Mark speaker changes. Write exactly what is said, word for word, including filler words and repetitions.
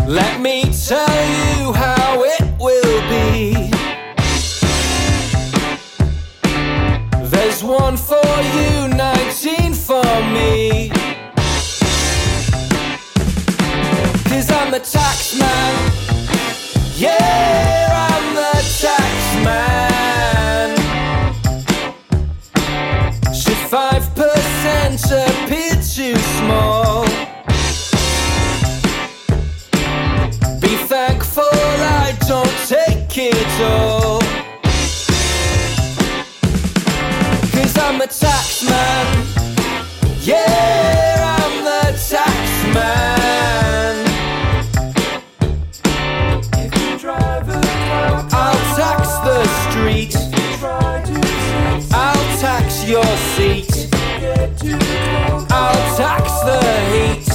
Speaker 1: Let me tell you how it will be. There's one for you, nineteen for me. 'Cause I'm the tax man. Yeah, I'm the tax man. Should five percent appear too small? Be thankful I don't take it all. 'Cause I'm the tax man. Yeah, I'm the tax man. If you drive a car, I'll tax the street. I'll tax your seat. I'll tax the heat.